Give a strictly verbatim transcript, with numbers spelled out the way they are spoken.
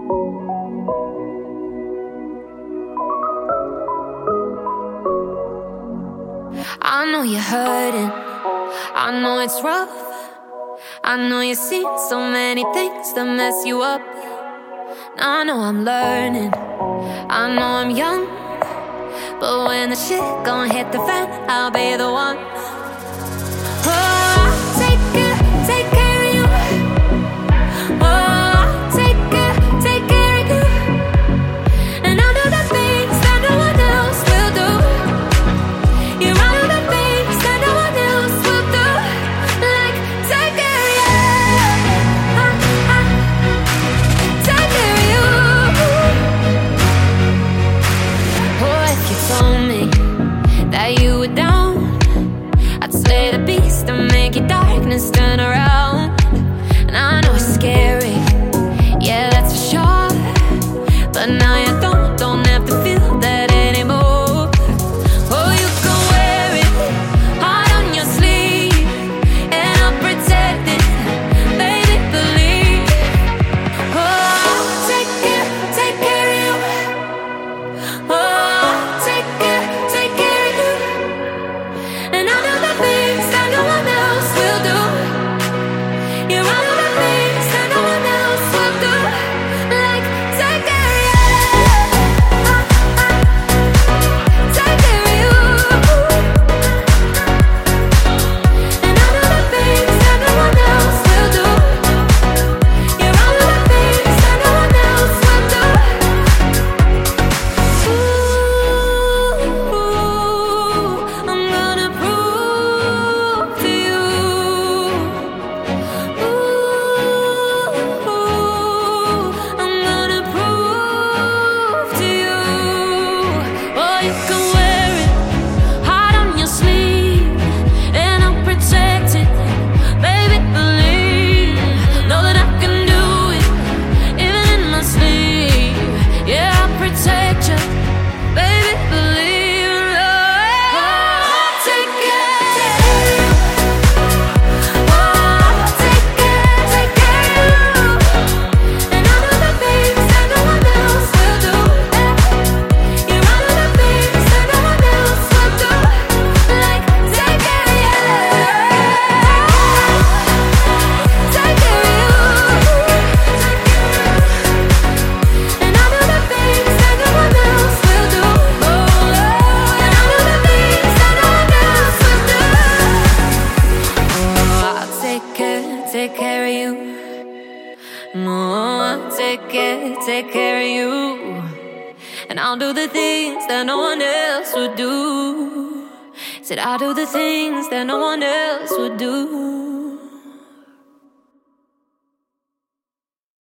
I know you're hurting, I know it's rough. I know you've seen so many things that mess you up. I know I'm learning, I know I'm young, but when the shit gon' hit the fan, I'll be the one. Oh, I'll take it, take care of you. Oh, I'll take it, take care of you. And I'll do the things that no one else will do. You I'll do the things that no one else will do. Like take care of you. I, I, take care of you. Oh, if you told me that you were down, I'd slay the beast and make your darkness turn around. And I know it's scary, yeah, that's for sure. But now you don't, don't have to feel that anymore. Oh, you can wear it hard on your sleeve, and I'll protect it, baby, believe. Oh, I'll take care, take care of you. Oh, I'll take care, take care of you. And I'll do the things that no one else will do. Yeah, I'll do the things that no one else will do. Like take care of you. I, I, take care of you. And I'll do the things that no one else will do. Yeah, I'll do the things that no one else will do. Ooh, I'm gonna prove to you. Ooh, I'm gonna prove to you. Oh, you can wear it hard on your sleeve, and I'll protect it, baby, believe. Know that I can do it, even in my sleep. Yeah, I'll protect you, baby, believe. Oh, I'll take care. Oh, I'll take care, take care of you. And I'll do the things that no one else will do. Yeah, I'll do the things that no one else will do. Like take care of you. Take care of you. And I'll do the things that no one else will do. And I'll do the things that no one else will do. Oh, I'll take care, take care of you. No, I'll take care, take care of you. And I'll do the things that no one else would do. Said I'll do the things that no one else would do.